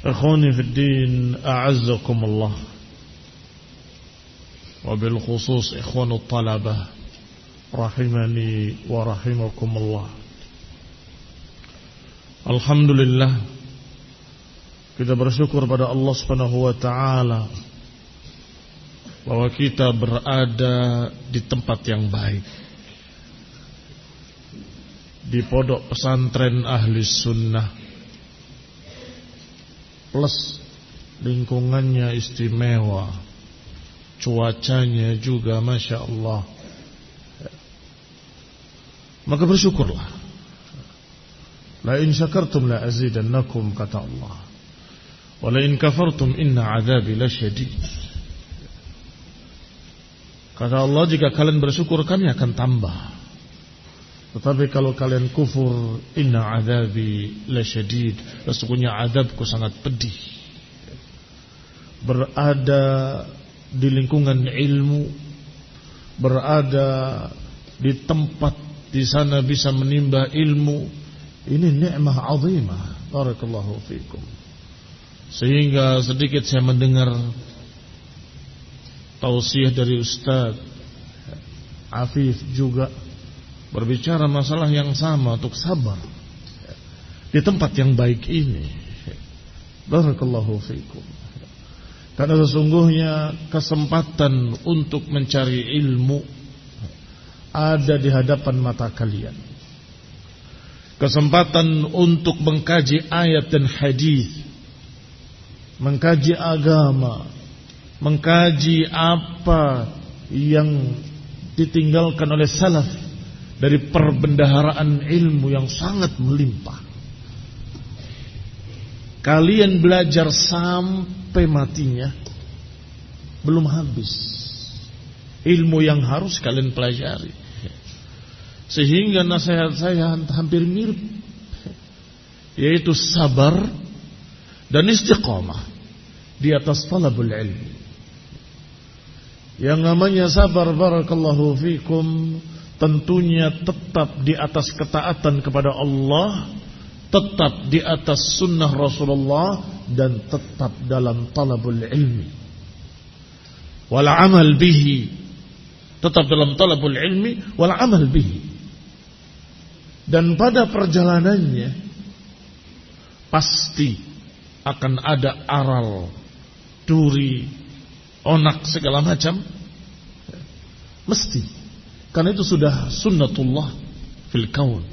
Ikhwani fi din, a'azzakumullah. Wabil khusus ikhwanut talabah, rahimani wa rahimakumullah. Alhamdulillah, kita bersyukur pada Allah Subhanahu wa taala bahwa kita berada di tempat yang baik, di pondok pesantren Ahli Sunnah, plus lingkungannya istimewa, cuacanya juga Masya Allah. Maka bersyukurlah. La in syakartum la azidannakum, kata Allah. Wa la in kafartum inna azabi lasyadid. Kata Allah, jika kalian bersyukur kami akan tambah. Tetapi kalau kalian kufur, inna azabi lasyadid, sesungguhnya azabku sangat pedih. Berada di lingkungan ilmu, berada di tempat di sana bisa menimba ilmu, ini nikmah azimah. Barakallahu fikum. Sehingga sedikit saya mendengar tausiah dari Ustaz Afif juga berbicara masalah yang sama, untuk sabar di tempat yang baik ini. Barakallahu fikum. Karena sesungguhnya kesempatan untuk mencari ilmu ada di hadapan mata kalian. Kesempatan untuk mengkaji ayat dan hadis, mengkaji agama, mengkaji apa yang ditinggalkan oleh salaf dari perbendaharaan ilmu yang sangat melimpah. Kalian belajar sampai matinya, belum habis ilmu yang harus kalian pelajari. Sehingga nasihat saya hampir mirip, yaitu sabar dan istiqamah di atas talabul ilmi. Yang namanya sabar, barakallahu fikum, tentunya tetap di atas ketaatan kepada Allah, tetap di atas sunnah Rasulullah, dan tetap dalam talabul ilmi wal amal bihi, tetap dalam talabul ilmi wal amal bihi. Dan pada perjalanannya pasti akan ada aral, duri, onak, segala macam, mesti. Karena itu sudah sunnatullah fil kaun.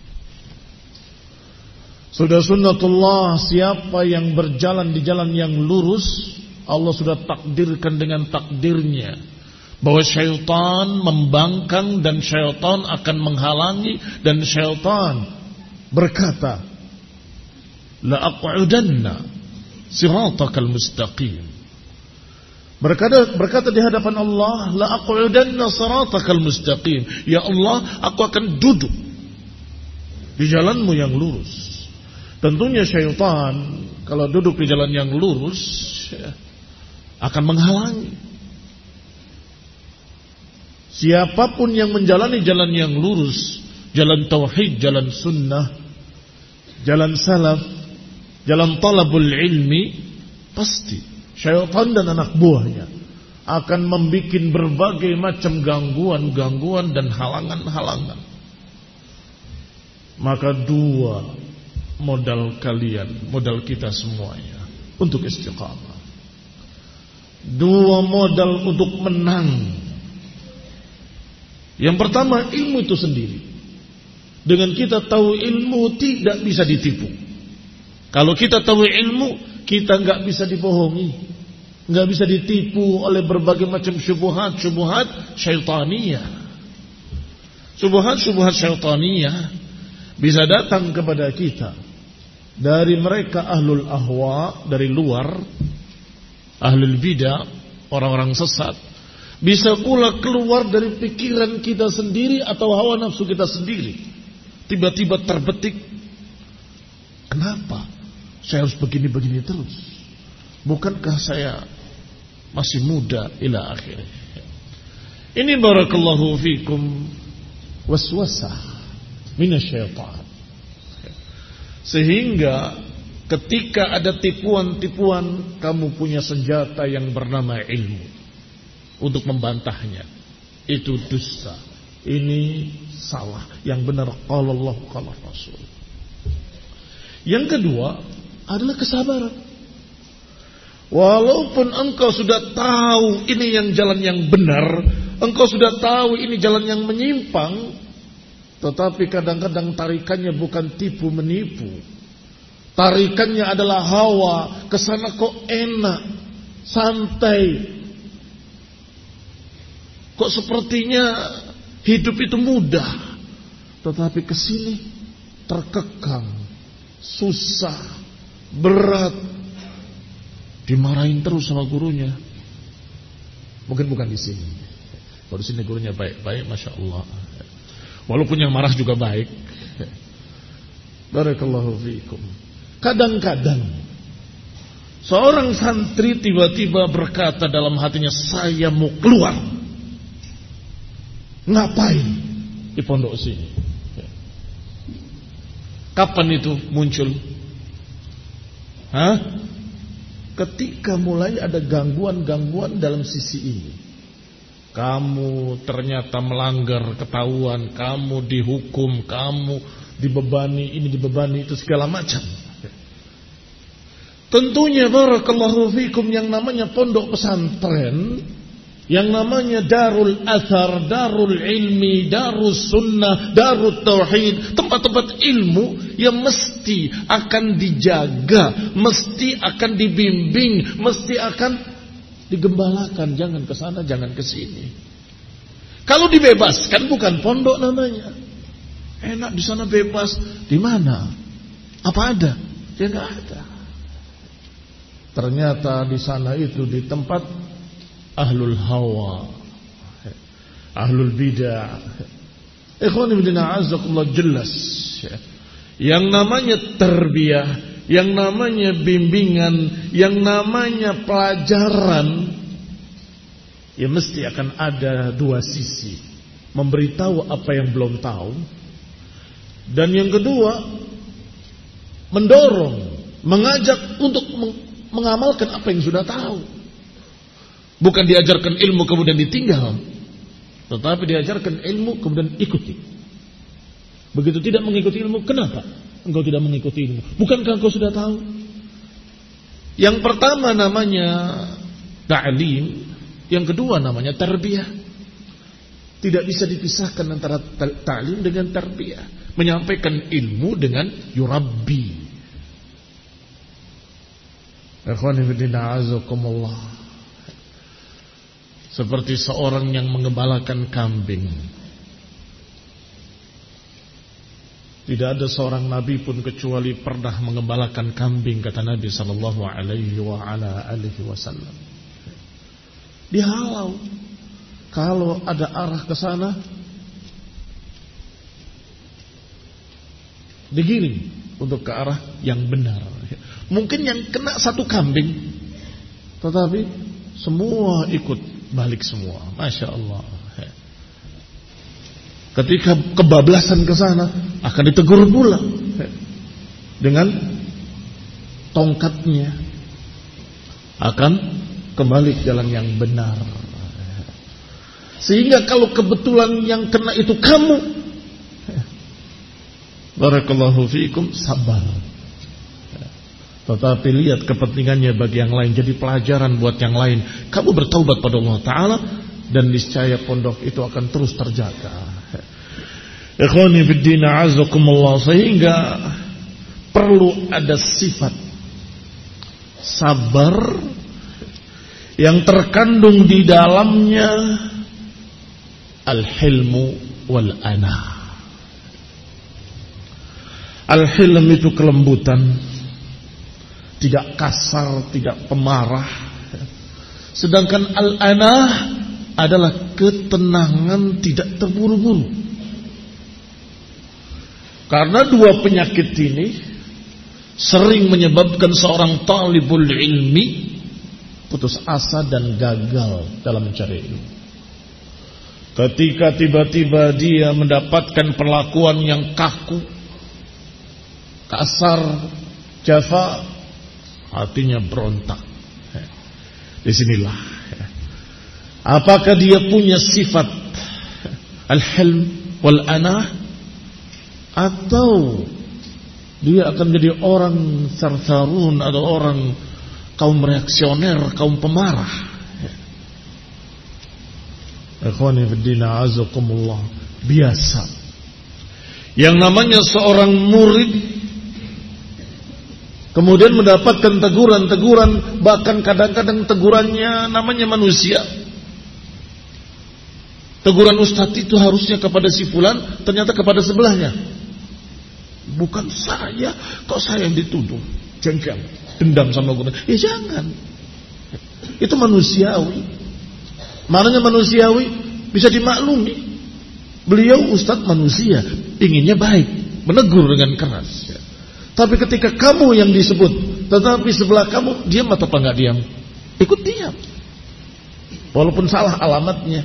Sudah sunnatullah, siapa yang berjalan di jalan yang lurus, Allah sudah takdirkan dengan takdirnya bahwa syaitan membangkang dan syaitan akan menghalangi, dan syaitan berkata, la aq'udanna siratakal mustaqim. Berkata di hadapan Allah, la aq'udanna siratakal mustaqim. Ya Allah, aku akan duduk di jalanmu yang lurus. Tentunya syaitan kalau duduk di jalan yang lurus akan menghalangi. Siapapun yang menjalani jalan yang lurus, jalan tauhid, jalan sunnah, jalan salaf, jalan talabul ilmi, pasti syaitan dan anak buahnya akan membuat berbagai macam gangguan-gangguan dan halangan-halangan. Maka dua modal kalian, modal kita semuanya untuk istiqamah. Dua modal untuk menang. Yang pertama, ilmu itu sendiri. Dengan kita tahu ilmu tidak bisa ditipu. Kalau kita tahu ilmu, kita nggak bisa dibohongi, nggak bisa ditipu oleh berbagai macam syubhat syaitaniyah. Syubhat syaitaniyah bisa datang kepada kita dari mereka ahlul ahwa, dari luar, ahlul bidah, orang-orang sesat. Bisa pula keluar dari pikiran kita sendiri atau hawa nafsu kita sendiri. Tiba-tiba terbetik, kenapa saya harus begini-begini terus? Bukankah saya masih muda, ila akhirnya. Ini barakallahu fikum waswasah minasyaitan. Sehingga Ketika ada tipuan-tipuan, kamu punya senjata yang bernama ilmu untuk membantahnya. Itu dusta, ini salah, yang benar qala Allah qala Rasul. Yang kedua adalah kesabaran. Walaupun engkau sudah tahu ini yang jalan yang benar, engkau sudah tahu ini jalan yang menyimpang, tetapi kadang-kadang tarikannya bukan tipu menipu. Tarikannya adalah hawa, kesana kok enak, santai. Kok sepertinya hidup itu mudah, tetapi kesini terkekang, susah, berat, dimarahin terus sama gurunya. Mungkin bukan di sini. Kalau di sini gurunya baik-baik, masya Allah. Walaupun yang marah juga baik. Barakallahu fiikum. Kadang-kadang seorang santri tiba-tiba berkata dalam hatinya, saya mau keluar. Ngapain di pondok sini? Kapan itu muncul? Ketika mulai ada gangguan-gangguan dalam sisi ini. Kamu ternyata melanggar, ketahuan, kamu dihukum, kamu dibebani, ini dibebani, itu segala macam. Tentunya barakallahu fikum, yang namanya pondok pesantren, yang namanya darul athar, darul ilmi, darus sunnah, darut tauhid, tempat-tempat ilmu yang mesti akan dijaga, mesti akan dibimbing, mesti akan digembalakan. Jangan ke sana, jangan ke sini. Kalau dibebaskan bukan pondok namanya. Enak di sana bebas, di mana? Apa ada? Ya nggak ada. Ternyata di sana itu di tempat ahlul hawa, ahlul bidah. Ikhwan fillah a'azzakumullah, jelas yang namanya tarbiyah, yang namanya bimbingan, yang namanya pelajaran, ya mesti akan ada dua sisi. Memberitahu apa yang belum tahu, dan yang kedua mendorong, mengajak untuk mengamalkan apa yang sudah tahu. Bukan diajarkan ilmu kemudian ditinggal, tetapi diajarkan ilmu kemudian ikuti. Begitu tidak mengikuti ilmu, kenapa engkau tidak mengikuti ilmu? Bukankah engkau sudah tahu? Yang pertama namanya ta'lim, yang kedua namanya tarbiyah. Tidak bisa dipisahkan antara ta'lim dengan tarbiyah. Menyampaikan ilmu dengan yurabbi. Ikhwani fillah a'azzakumullah. Seperti seorang yang mengembalakan kambing. Tidak ada seorang nabi pun kecuali pernah mengembalakan kambing, kata Nabi sallallahu alaihi wasallam. Dihalau. Kalau ada arah ke sana, digiring untuk ke arah yang benar. Mungkin yang kena satu kambing, tetapi semua ikut balik semua. Masya Allah. Ketika kebablasan ke sana, akan ditegur pula dengan tongkatnya, akan kembali ke jalan yang benar. Sehingga kalau kebetulan yang kena itu kamu, barakallahu fiikum, sabar. Tetapi lihat kepentingannya bagi yang lain, jadi pelajaran buat yang lain. Kamu bertaubat pada Allah Ta'ala, dan niscaya pondok itu akan terus terjaga. Ikhwani fiddin a'azzakumullah. Sehingga perlu ada sifat sabar yang terkandung di dalamnya al-hilmu wal-ana. Al-hilm itu kelembutan, tidak kasar, tidak pemarah. Sedangkan al-anah adalah ketenangan, tidak terburu-buru. Karena dua penyakit ini sering menyebabkan seorang talibul ilmi putus asa dan gagal dalam mencari ilmu. Ketika tiba-tiba dia mendapatkan perlakuan yang kaku, kasar, jafa, hatinya berontak. Disinilah, apakah dia punya sifat al-hilm wal anah, atau dia akan menjadi orang sarsarun atau orang kaum reaksioner, kaum pemarah. Ikhwani fiddin, a'azakumullah. Biasa yang namanya seorang murid kemudian mendapatkan teguran-teguran, bahkan kadang-kadang tegurannya namanya manusia. Teguran ustadz itu harusnya kepada si fulan, ternyata kepada sebelahnya. Bukan saya, kok saya yang dituduh? Jengkel, dendam sama gue. Ya jangan. Itu manusiawi. Mananya manusiawi, bisa dimaklumi. Beliau ustadz manusia, inginnya baik, menegur dengan keras. Tapi ketika kamu yang disebut, tetapi sebelah kamu diam atau enggak diam? Ikut diam. Walaupun salah alamatnya.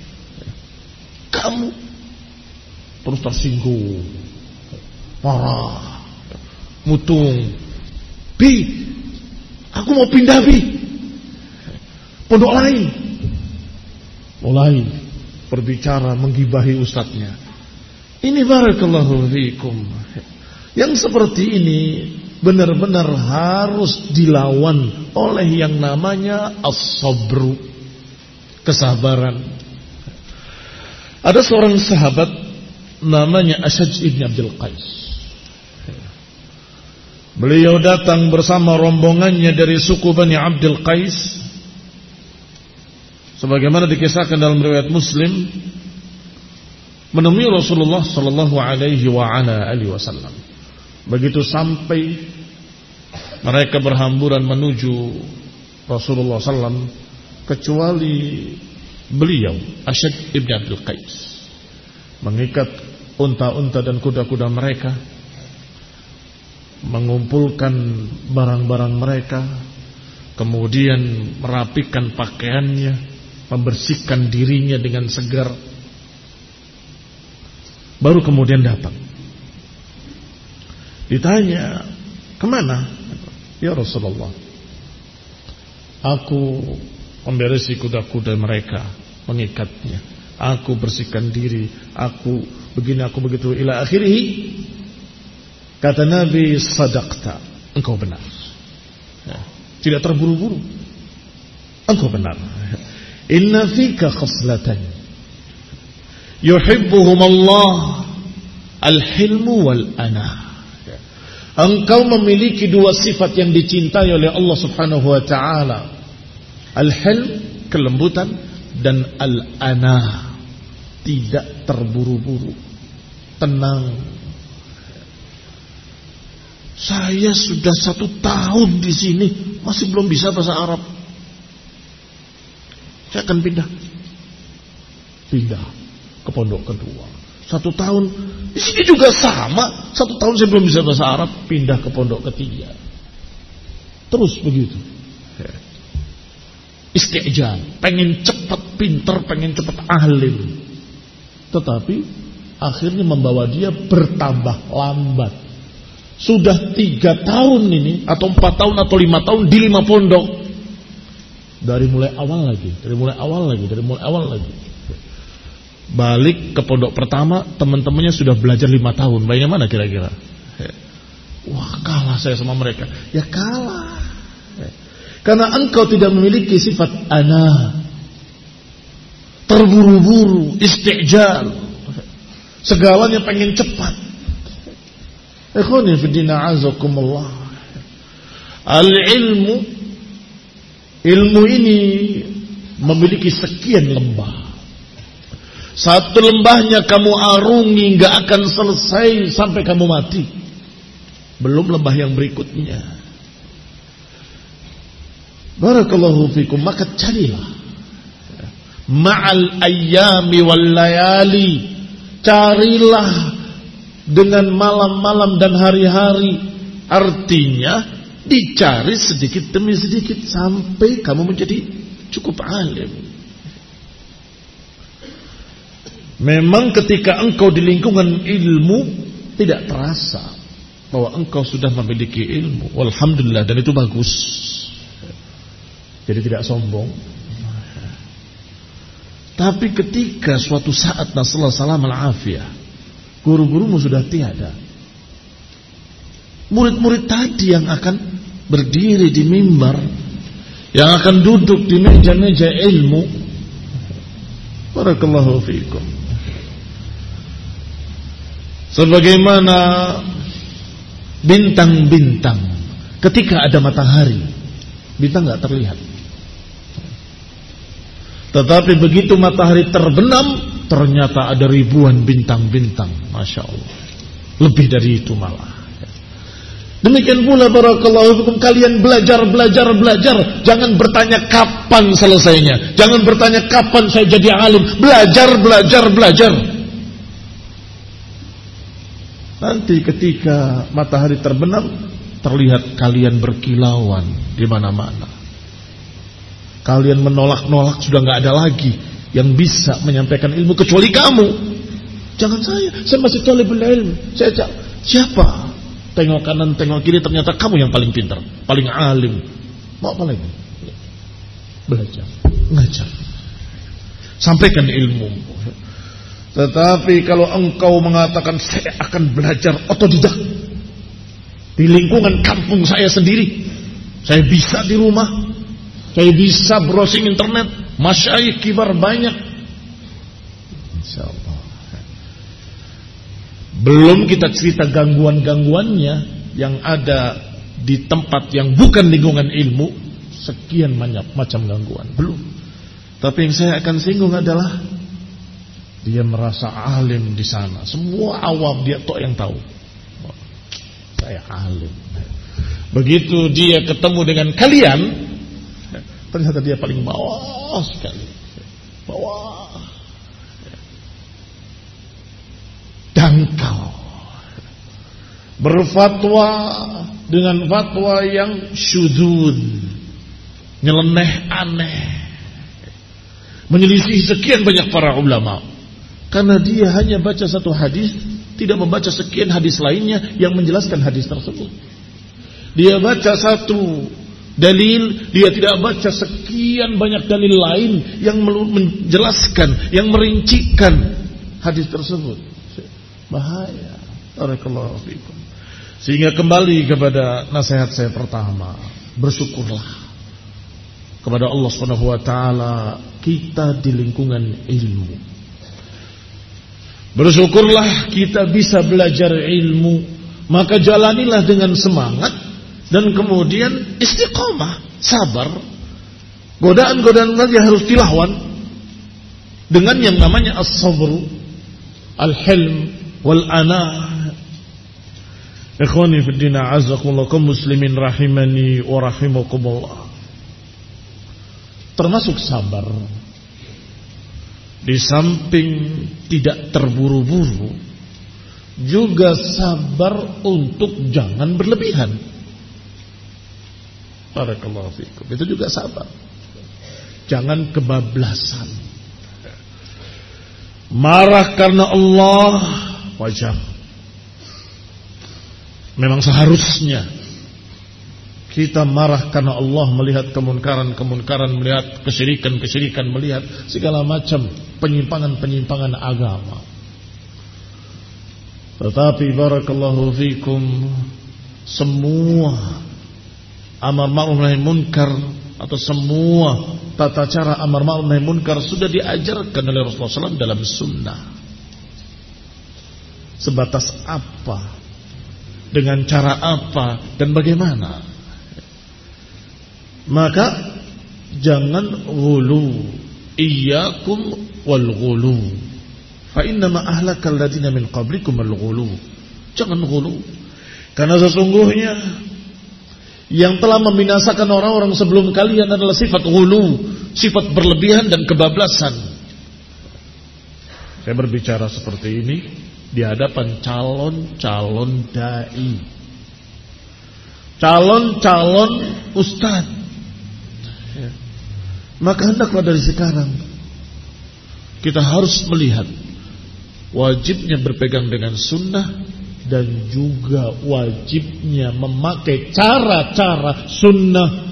Kamu terus tersinggung, marah, mutung. Bi, aku mau pindah Bi, pondok lain. Mulai berbicara menggibahi ustadznya. Ini barakallahu fiikum. Yang seperti ini benar-benar harus dilawan oleh yang namanya as-sabru, kesabaran. Ada seorang sahabat namanya Ashaj ibn Abdul Qais. Beliau datang bersama rombongannya dari suku Bani Abdul Qais, sebagaimana dikisahkan dalam riwayat Muslim, menemui Rasulullah sallallahu alaihi wasallam. Begitu sampai mereka berhamburan menuju Rasulullah sallam, kecuali beliau Ashaj ibn Abdul Qais mengikat unta-unta dan kuda-kuda mereka, mengumpulkan barang-barang mereka, kemudian merapikan pakaiannya, membersihkan dirinya dengan segar, baru kemudian datang. Ditanya, kemana? Ya Rasulullah, aku memberesi kuda-kuda mereka, mengikatnya, aku bersihkan diri, aku begini, aku begitu, ila akhirih. Kata Nabi, sadaqta, engkau benar. Tidak terburu-buru, engkau benar. Inna fika khaslatan yuhibbuhum Allah, al-hilmu wal anah. Engkau memiliki dua sifat yang dicintai oleh Allah subhanahu wa ta'ala. Al-hilm, kelembutan, dan al-anah, tidak terburu-buru, tenang. Saya sudah 1 tahun di sini masih belum bisa bahasa Arab. Saya akan pindah ke pondok kedua. 1 tahun di sini juga sama. 1 tahun saya belum bisa bahasa Arab, pindah ke pondok ketiga. Terus begitu. Istijal, pengen cepat pinter, pengen cepat alim. Tetapi akhirnya membawa dia bertambah lambat. Sudah 3 tahun ini, atau 4 tahun atau 5 tahun di 5 pondok. Dari mulai awal lagi. Balik ke pondok pertama, teman-temannya sudah belajar 5 tahun. Bagaimana kira-kira? Wah, kalah saya sama mereka. Ya kalah. Karena engkau tidak memiliki sifat ana, terburu-buru, istijal, segalanya pengen cepat. Ikhwani fiddin, a'azakumullah. Al-ilmu, ilmu ini memiliki sekian lembah. 1 lembahnya kamu arungi gak akan selesai sampai kamu mati. Belum lembah yang berikutnya. Barakallahu fikum. Maka carilah ma'al ayyami wal layali, carilah dengan malam-malam dan hari-hari. Artinya dicari sedikit demi sedikit sampai kamu menjadi cukup alim. Memang ketika engkau di lingkungan ilmu tidak terasa, bahwa engkau sudah memiliki ilmu. Walhamdulillah, dan itu bagus. Jadi tidak sombong. Tapi ketika suatu saat nasallahu salam al-afiyah, guru-gurumu sudah tiada, murid-murid tadi yang akan berdiri di mimbar, yang akan duduk di meja-meja ilmu, barakallahu fiikum, sebagaimana bintang-bintang ketika ada matahari, bintang gak terlihat. Tetapi begitu matahari terbenam, ternyata ada ribuan bintang-bintang. Masya Allah, lebih dari itu malah. Demikian pula barakallahu fikum, kalian belajar. Jangan bertanya kapan selesainya. Jangan bertanya kapan saya jadi alim. Belajar. Nanti ketika matahari terbenam, terlihat kalian berkilauan di mana-mana. Kalian menolak-nolak, sudah gak ada lagi yang bisa menyampaikan ilmu kecuali kamu. Jangan saya masih talibul ilm. Siapa? Tengok kanan, tengok kiri, ternyata kamu yang paling pintar, paling alim. Mau apa lagi? Belajar, ngajar, sampaikan ilmu. Tetapi kalau engkau mengatakan saya akan belajar otodidak di lingkungan kampung saya sendiri, saya bisa di rumah, saya bisa browsing internet, masyayikh kibar banyak, insyaallah. Belum kita cerita gangguan-gangguannya yang ada di tempat yang bukan lingkungan ilmu, sekian banyak macam gangguan. Belum. Tapi yang saya akan singgung adalah dia merasa alim di sana. Semua awam dia tok yang tahu. Saya alim. Begitu dia ketemu dengan kalian, ternyata dia paling bawah sekali. Bawah. Dangkal. Berfatwa dengan fatwa yang syudzud, nyeleneh, aneh, menyelisih sekian banyak para ulama. Karena dia hanya baca satu hadis, tidak membaca sekian hadis lainnya yang menjelaskan hadis tersebut. Dia baca satu dalil, dia tidak baca sekian banyak dalil lain yang menjelaskan, yang merincikan hadis tersebut. Bahaya. Barakallahu fikum. Sehingga kembali kepada nasihat saya pertama, bersyukurlah kepada Allah Subhanahu wa taala kita di lingkungan ilmu. Bersyukurlah kita bisa belajar ilmu, maka jalanilah dengan semangat dan kemudian istiqamah, sabar. Godaan-godaan tadi harus dilawan dengan yang namanya as-sabru, al-hilm wal ana. Ikhwani fid din, a'azzakumullah, kaum muslimin rahimani wa rahimakumullah. Termasuk sabar, di samping tidak terburu-buru, juga sabar untuk jangan berlebihan. Barakallahu fikum. Itu juga sabar. Jangan kebablasan. Marah karena Allah wajar. Memang seharusnya kita marah karena Allah melihat kemunkaran-kemunkaran, melihat kesyirikan-kesyirikan, melihat segala macam penyimpangan-penyimpangan agama. Tetapi barakallahu fikum, semua amar ma'ruf nahi munkar atau semua tata cara amar ma'ruf nahi munkar sudah diajarkan oleh Rasulullah SAW dalam sunnah. Sebatas apa, dengan cara apa, dan bagaimana. Maka jangan ghulu, iyyakum wal ghulu, fa innama ahlakal ladina min qablikum al ghulu. Jangan ghulu, karena sesungguhnya yang telah membinasakan orang-orang sebelum kalian adalah sifat ghulu, sifat berlebihan dan kebablasan. Saya berbicara seperti ini di hadapan calon-calon dai, calon-calon ustaz. Maka hendaklah dari sekarang kita harus melihat wajibnya berpegang dengan sunnah dan juga wajibnya memakai cara-cara sunnah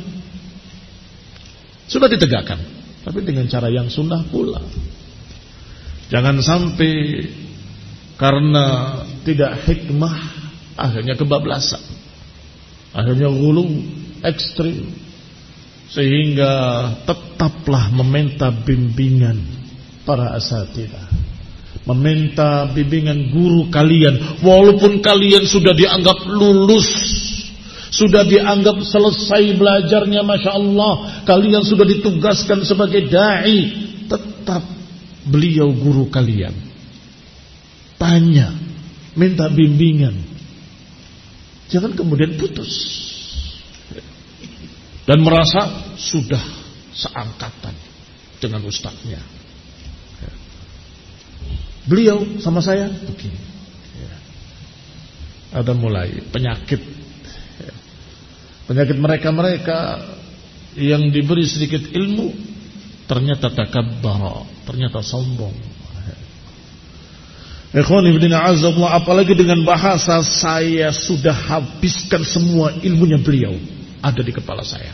sudah ditegakkan, tapi dengan cara yang sunnah pula. Jangan sampai karena tidak hikmah akhirnya kebablasan, akhirnya ghulu ekstrim, sehingga tetaplah meminta bimbingan para asatidzah, meminta bimbingan guru kalian, walaupun kalian sudah dianggap lulus, sudah dianggap selesai belajarnya, Masya Allah, kalian sudah ditugaskan sebagai da'i, tetap beliau guru kalian. Tanya, minta bimbingan, jangan kemudian putus dan merasa sudah seangkatan dengan ustadznya. Beliau sama saya begini. Ada mulai penyakit mereka yang diberi sedikit ilmu ternyata takabbar, ternyata sombong. Ikhwani fillah azza, apalagi dengan bahasa saya sudah habiskan semua ilmunya beliau ada di kepala saya.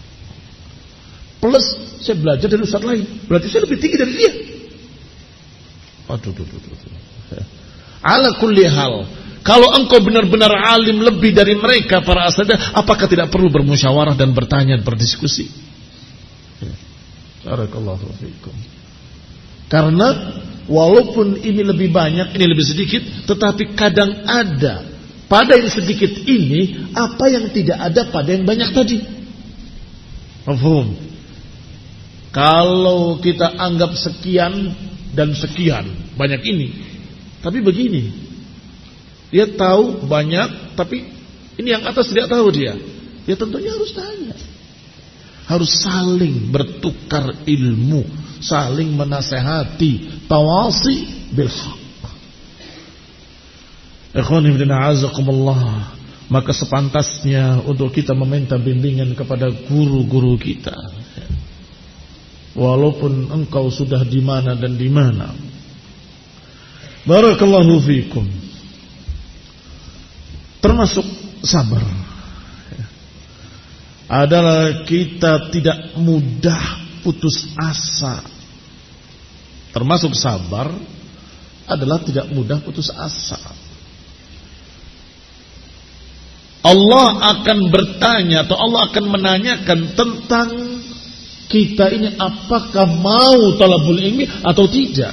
Plus saya belajar dari ustaz lain, berarti saya lebih tinggi dari dia. Aduh. Ala kulli hal, kalau engkau benar-benar alim lebih dari mereka para asatidzah, apakah tidak perlu bermusyawarah dan bertanya, berdiskusi? Barakallahu fiikum. Karena walaupun ini lebih banyak, ini lebih sedikit, tetapi kadang ada pada yang sedikit ini apa yang tidak ada pada yang banyak tadi. Paham? Kalau kita anggap sekian dan sekian banyak ini, tapi begini, dia tahu banyak, tapi ini yang atas tidak tahu dia. Ya tentunya harus tanya, harus saling bertukar ilmu, saling menasehati, tawasi bil haq. Ikhwani fillah azakumullah, maka sepantasnya untuk kita meminta bimbingan kepada guru-guru kita, walaupun engkau sudah di mana dan di mana. Barakallahu fiikum. Termasuk sabar adalah kita tidak mudah putus asa. Termasuk sabar adalah tidak mudah putus asa. Allah akan bertanya atau Allah akan menanyakan tentang kita ini, apakah mau talabul ilmi atau tidak.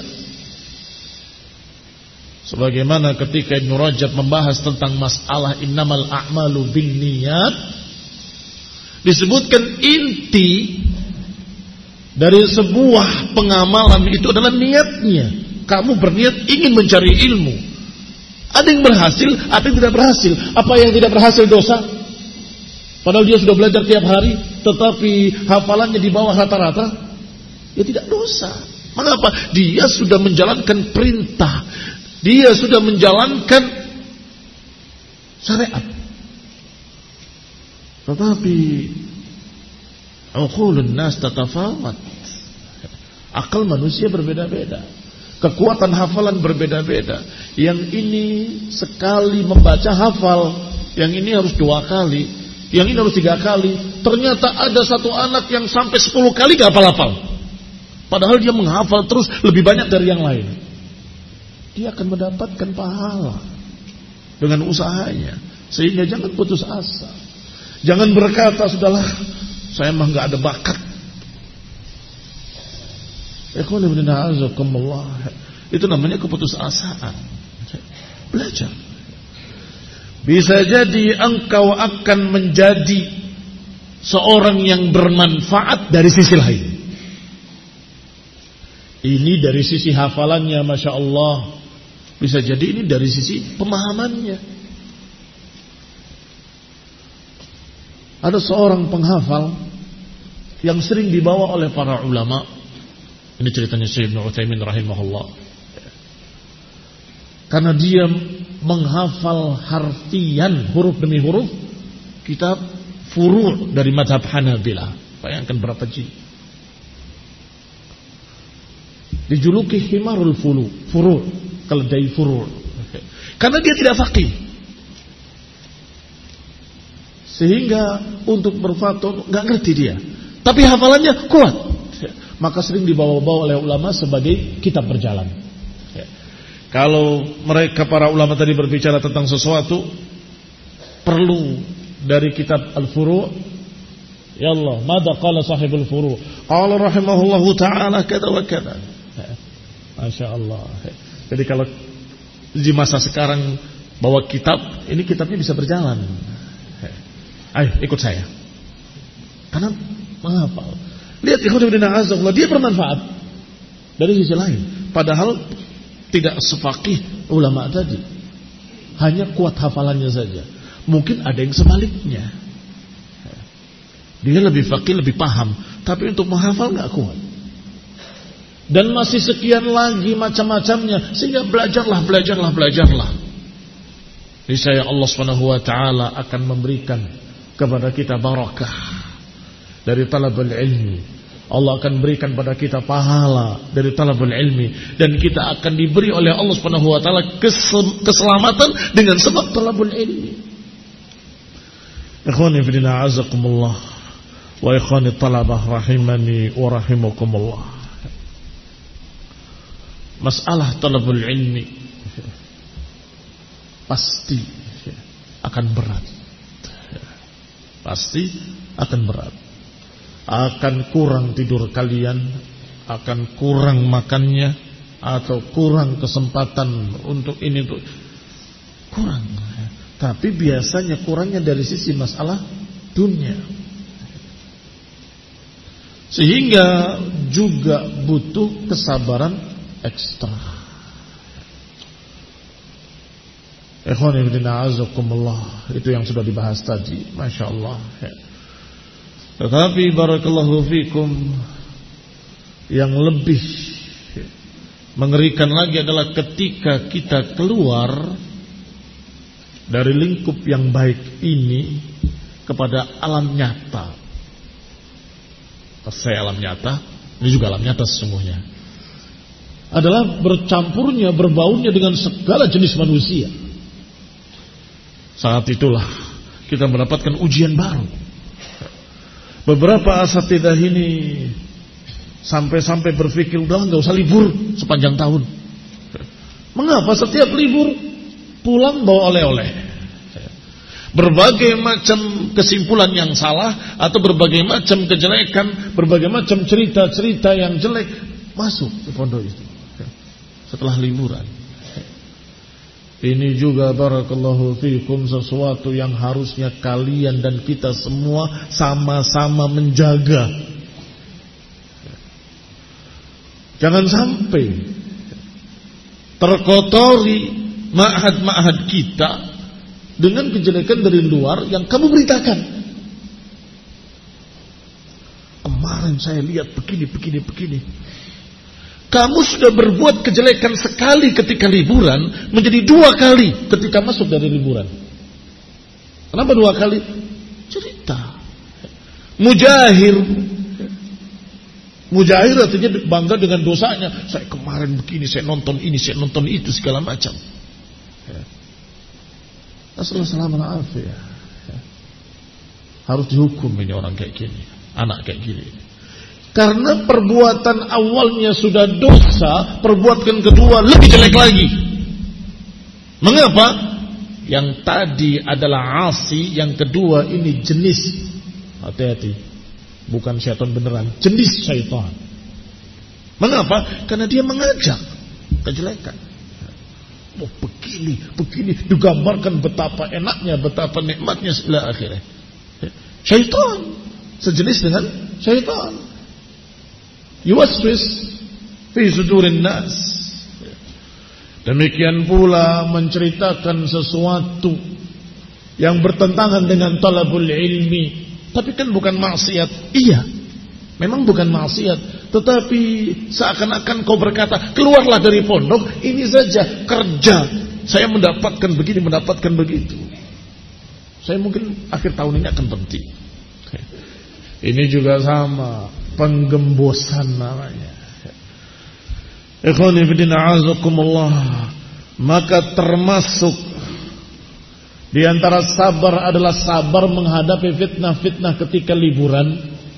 Sebagaimana ketika Ibnu Rajab membahas tentang masalah innamal a'malu binniyat, disebutkan inti dari sebuah pengamalan itu adalah niatnya. Kamu berniat ingin mencari ilmu. Ada yang berhasil, ada yang tidak berhasil. Apa yang tidak berhasil dosa? Padahal dia sudah belajar tiap hari, tetapi hafalannya di bawah rata-rata, ya tidak dosa. Mengapa? Dia sudah menjalankan perintah, dia sudah menjalankan syariat. Tetapi uqulun nas tatafawat, akal manusia berbeda-beda, kekuatan hafalan berbeda-beda. Yang ini sekali membaca hafal, yang ini harus 2 kali, yang ini harus 3 kali. Ternyata ada satu anak yang sampai 10 kali gak hafal-hafal, padahal dia menghafal terus lebih banyak dari yang lain. Dia akan mendapatkan pahala dengan usahanya. Sehingga jangan putus asa, jangan berkata sudahlah, saya mah gak ada bakat. Itu namanya keputusasaan. Belajar. Bisa jadi engkau akan menjadi seorang yang bermanfaat dari sisi lain. Ini dari sisi hafalannya, Masya Allah. Bisa jadi ini dari sisi pemahamannya. Ada seorang penghafal yang sering dibawa oleh para ulama. Ini ceritanya Syekh Ibnu Utsaimin rahimahullah. Karena dia menghafal harfian, huruf demi huruf, kitab furu' dari mazhab Hanabilah. Bayangkan berapa jilid. Dijuluki himarul furu', keledai furu'. Karena dia tidak faqih. Sehingga untuk berfatwa nggak ngerti dia. Tapi hafalannya kuat. Maka sering dibawa-bawa oleh ulama sebagai kitab berjalan. Kalau mereka para ulama tadi berbicara tentang sesuatu, perlu dari kitab Al-Furu'. Ya Allah, mada qala sahibul Furu'? Qala rahimahullahu ta'ala kada wa kada. Masya Allah. Jadi kalau di masa sekarang bawa kitab, ini kitabnya bisa berjalan. Ayo ikut saya. Karena menghafal. Lihat ikhwan, dia bermanfaat dari sisi lain. Padahal tidak sefaqih ulama tadi. Hanya kuat hafalannya saja. Mungkin ada yang sebaliknya. Dia lebih faqih, lebih paham, tapi untuk menghafal gak kuat. Dan masih sekian lagi macam-macamnya. Sehingga belajarlah. Niscaya Allah SWT akan memberikan kepada kita barakah dari talabul ilmi. Allah akan berikan pada kita pahala dari talabul ilmi, dan kita akan diberi oleh Allah Subhanahu wa taala keselamatan dengan sebab talabul ilmi. Ikhwani fi din a'azakumullah wa ikhwani talabah rahimani wa rahimakumullah. Masalah talabul ilmi pasti akan berat. Pasti akan berat. Akan kurang tidur kalian, akan kurang makannya, atau kurang kesempatan untuk ini, untuk kurang. Tapi biasanya kurangnya dari sisi masalah dunia. Sehingga juga butuh kesabaran ekstra. Ikhwani fillah azakumullah, itu yang sudah dibahas tadi, Masya Allah. Tetapi barakallahu fikum, yang lebih mengerikan lagi adalah ketika kita keluar dari lingkup yang baik ini kepada alam nyata. Saya alam nyata, ini juga alam nyata sesungguhnya, adalah bercampurnya, berbaunya dengan segala jenis manusia. Saat itulah kita mendapatkan ujian baru. Beberapa asatidzah ini sampai-sampai berpikir udah nggak usah libur sepanjang tahun. Mengapa setiap libur pulang bawa oleh-oleh? Berbagai macam kesimpulan yang salah atau berbagai macam kejelekan, berbagai macam cerita-cerita yang jelek masuk ke pondok itu setelah liburan. Ini juga barakallahu fikum sesuatu yang harusnya kalian dan kita semua sama-sama menjaga. Jangan sampai terkotori ma'had-ma'had kita dengan kejelekan dari luar yang kamu beritakan. Kemarin saya lihat begini. Kamu sudah berbuat kejelekan sekali ketika liburan, menjadi 2 kali ketika masuk dari liburan. Kenapa 2 kali? Cerita. Mujahir artinya bangga dengan dosanya. Saya kemarin begini, saya nonton ini, saya nonton itu, segala macam. Assalamualaikum warahmatullahi wabarakatuh. Harus dihukum ini orang kayak gini, anak kayak gini. Karena perbuatan awalnya sudah dosa, perbuatan kedua lebih jelek lagi. Mengapa? Yang tadi adalah asi, yang kedua ini jenis. Hati-hati, bukan syaitan beneran, jenis syaitan. Mengapa? Karena dia mengajak kejelekan. Oh begini, digambarkan betapa enaknya, betapa nikmatnya setelah akhirnya. Syaitan, sejenis dengan syaitan. Yuwaswis fi sudurin nas. Demikian pula menceritakan sesuatu yang bertentangan dengan talabul ilmi. Tapi kan bukan maksiat. Iya, memang bukan maksiat. Tetapi seakan-akan kau berkata, keluarlah dari pondok, ini saja kerja. Saya mendapatkan begini, mendapatkan begitu. Saya mungkin akhir tahun ini akan berhenti. Ini juga sama, penggembosan namanya. Ikhwani fillah a'azakumullah. Maka termasuk di antara sabar adalah sabar menghadapi fitnah-fitnah ketika liburan.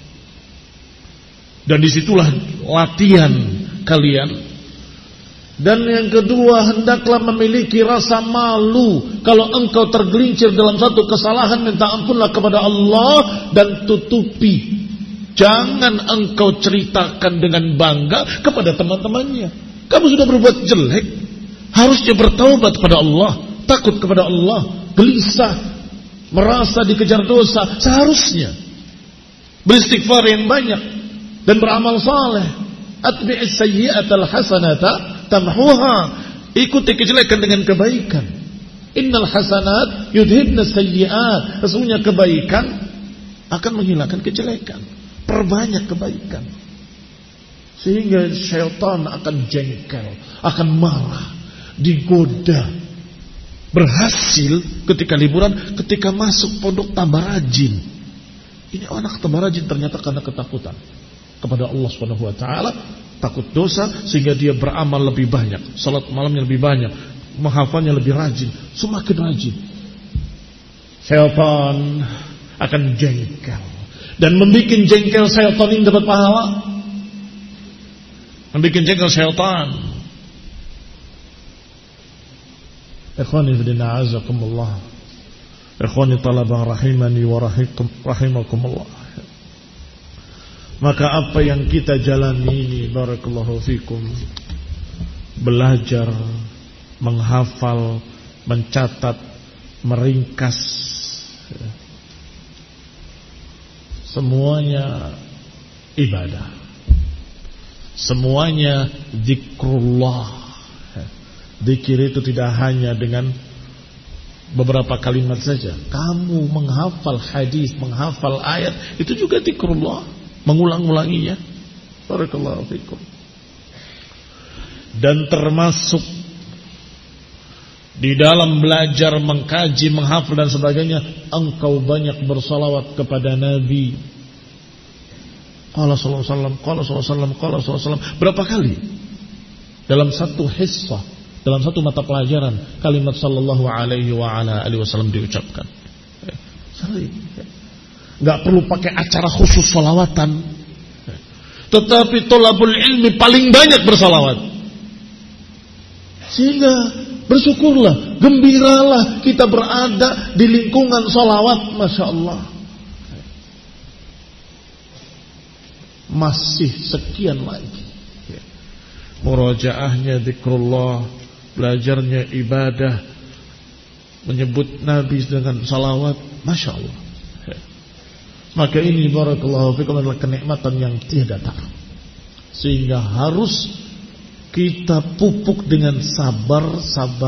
Dan disitulah latihan kalian. Dan yang kedua, hendaklah memiliki rasa malu. Kalau engkau tergelincir dalam satu kesalahan, minta ampunlah kepada Allah dan tutupi. Jangan engkau ceritakan dengan bangga kepada teman-temannya. Kamu sudah berbuat jelek, harusnya bertaubat kepada Allah, takut kepada Allah, gelisah, merasa dikejar dosa. Seharusnya beristighfar yang banyak dan beramal saleh. Atbi'is sayyi'atal hasanata tamhuha. Ikuti kejelekan dengan kebaikan. Innal hasanat yudhibna sayyi'at. Sesungguhnya kebaikan akan menghilangkan kejelekan. Perbanyak kebaikan. Sehingga syaitan akan jengkel, akan marah, digoda. Berhasil ketika liburan, ketika masuk pondok tambah rajin. Ini anak tambah rajin ternyata karena ketakutan kepada Allah Subhanahu wa taala, takut dosa sehingga dia beramal lebih banyak, salat malamnya lebih banyak, menghafalnya lebih rajin, semakin rajin. Syaitan akan jengkel dan membuat jengkel syaitan ini dapat pahala. Membuat jengkel syaitan. Ikhwani fillah azakumullah. Ikhwani talabah rahimani wa rahimakumullah. Maka apa yang kita jalani ini, barakallahu fikum, belajar, menghafal, mencatat, meringkas, semuanya ibadah, semuanya zikrullah. Zikir itu tidak hanya dengan beberapa kalimat saja. Kamu menghafal hadis, menghafal ayat, itu juga zikrullah, mengulang-ulanginya. Barakallahu fikum. Dan termasuk di dalam belajar, mengkaji, menghafal dan sebagainya, engkau banyak bersalawat kepada Nabi. Qala sallallahu alaihi wasallam, qala sallallahu alaihi wasallam, qala sallallahu alaihi wasallam. Berapa kali dalam satu hissah, dalam satu mata pelajaran, kalimat sallallahu alaihi wa ala alihi wasallam diucapkan? Sering. Enggak perlu pakai acara khusus salawatan. Tetapi thalabul ilmi paling banyak bersalawat. Sehingga bersyukurlah, gembiralah kita berada di lingkungan salawat, Masya Allah. Masih sekian lagi. Murajaahnya zikrullah, belajarnya ibadah, menyebut Nabi dengan salawat, Masya Allah. Maka ini barakallahu fikum adalah kenikmatan yang tiada tara. Sehingga harus kita pupuk dengan sabar.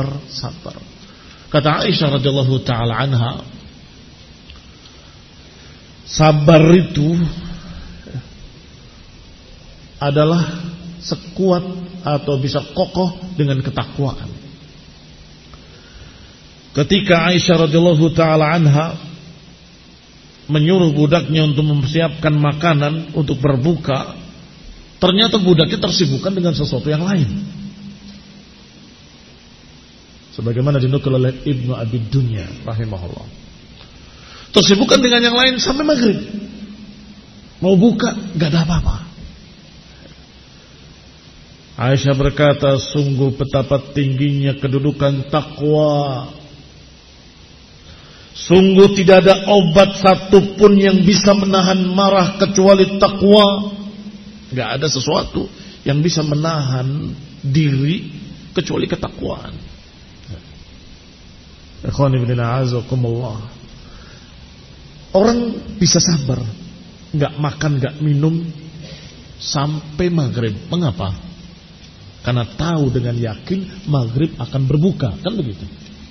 Kata Aisyah radhiyallahu taala anha, sabar itu adalah sekuat atau bisa kokoh dengan ketakwaan. Ketika Aisyah radhiyallahu taala anha menyuruh budaknya untuk mempersiapkan makanan untuk berbuka, ternyata budaknya tersibukkan dengan sesuatu yang lain. Sebagaimana dinukil oleh Ibnu Abi Dunya rahimahullah. Tersibukkan dengan yang lain sampai maghrib. Mau buka, gak ada apa-apa. Aisyah berkata, sungguh betapa tingginya kedudukan takwa. Sungguh tidak ada obat satupun yang bisa menahan marah kecuali takwa. Gak ada sesuatu yang bisa menahan diri kecuali ketakwaan. Ikhwani fillah azakumullah. Orang bisa sabar, gak makan, gak minum sampai maghrib. Mengapa? Karena tahu dengan yakin maghrib akan berbuka, kan begitu.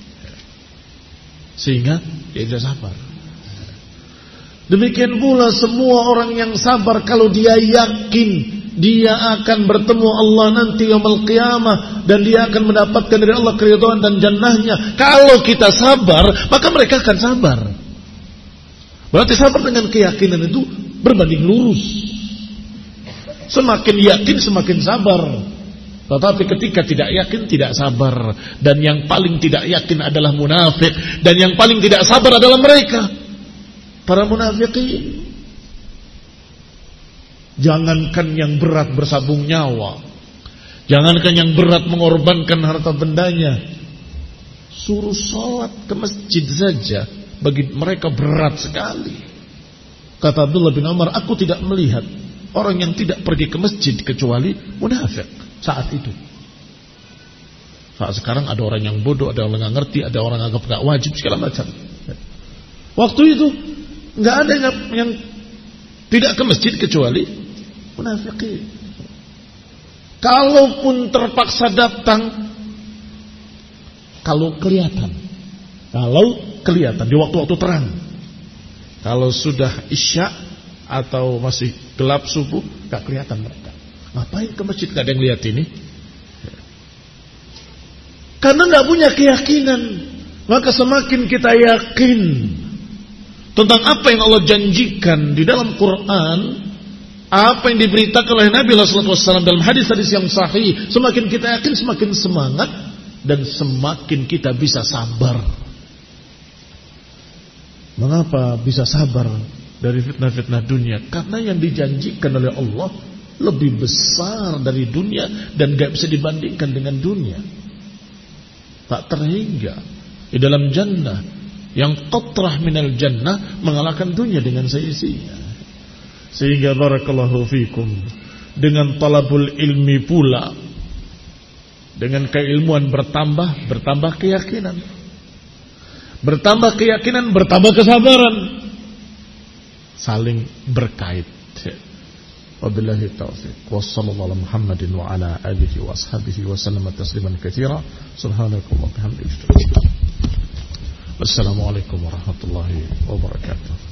Sehingga dia bisa sabar. Demikian pula semua orang yang sabar, kalau dia yakin dia akan bertemu Allah nanti yaumul qiyamah dan dia akan mendapatkan dari Allah keridhaan dan jannahnya. Kalau kita sabar, maka mereka akan sabar. Berarti sabar dengan keyakinan itu berbanding lurus. Semakin yakin semakin sabar. Tetapi ketika tidak yakin, tidak sabar. Dan yang paling tidak yakin adalah munafik. Dan yang paling tidak sabar adalah mereka, para munafikin. Jangankan yang berat bersabung nyawa, jangankan yang berat mengorbankan harta bendanya, suruh sholat ke masjid saja bagi mereka berat sekali. Kata Abdullah bin Umar, aku tidak melihat orang yang tidak pergi ke masjid kecuali munafik saat itu. Saat sekarang ada orang yang bodoh, ada orang yang ngerti, ada orang yang anggap gak wajib, segala macam. Waktu itu gak ada yang tidak ke masjid kecuali munafikin. Kalaupun terpaksa datang, kalau kelihatan di waktu-waktu terang. Kalau sudah isya atau masih gelap subuh, gak kelihatan mereka. Ngapain ke masjid, gak ada yang lihat ini? Karena gak punya keyakinan. Maka semakin kita yakin tentang apa yang Allah janjikan di dalam Quran, apa yang diberitakan oleh Nabi sallallahu alaihi wasallam dalam hadis-hadis yang sahih, semakin kita yakin, semakin semangat, dan semakin kita bisa sabar. Mengapa bisa sabar dari fitnah-fitnah dunia? Karena yang dijanjikan oleh Allah lebih besar dari dunia dan gak bisa dibandingkan dengan dunia. Tak terhingga di dalam jannah yang qatrah minal jannah mengalahkan dunia dengan seisinya. Sehingga barakallahu fikum, dengan talabul ilmi pula, dengan keilmuan bertambah keyakinan. Bertambah keyakinan, bertambah kesabaran. Saling berkait. Wabillahi taufiq. Wassallallahu ala Muhammadin wa ala alihi wa ashabihi wa sallama tasliman katsira. Subhanakallah bihamdika. Wassalamualaikum warahmatullahi wabarakatuh.